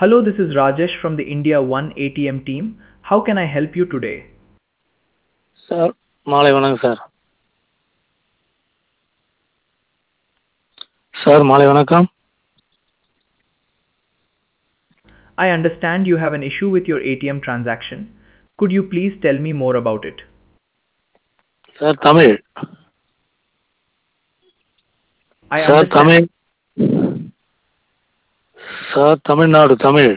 Hello, this is Rajesh from the India One ATM team. How can I help you today? Sir மாலை வணக்கம் sir. Sir மாலை வணக்கம். I understand you have an issue with your ATM transaction. Could you please tell me more about it? Sir Tamil. I sir understand. Tamil. Sir Tamil Nadu Tamil.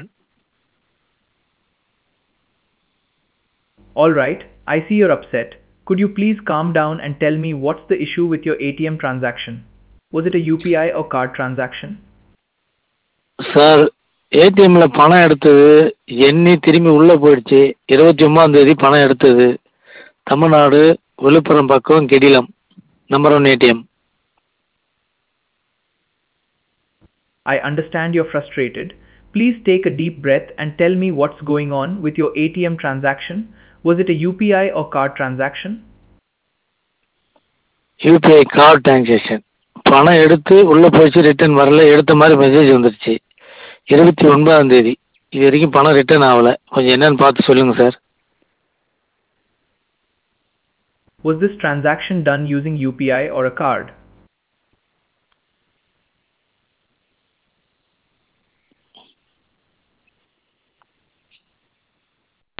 All right, I see you're upset. Could you please calm down and tell me what's the issue with your ATM transaction? Was it a UPI or card transaction? Sir ஏடிஎம்ல பணம் எடுத்தது எண்ணி திரும்பி உள்ள போயிடுச்சு. 29ஆம் தேதி பணம் எடுத்தது. தமிழ்நாடு விழுப்புரம் பக்கம் Kedilam number 1 ATM. I understand you're frustrated. Please take a deep breath and tell me what's going on with your ATM transaction. Was it a UPI or card transaction? UPI card transaction. பணம் எடுத்து உள்ள போயிடுச்சு, return வரல. எடுத்த மாதிரி message வந்துருச்சு 29ஆம் தேதி. இது வரைக்கும் பணம் ரிட்டர்ன் ஆகல. கொஞ்சம் என்னன்னு பார்த்து சொல்லுங்க sir. Was this transaction done using UPI or a card?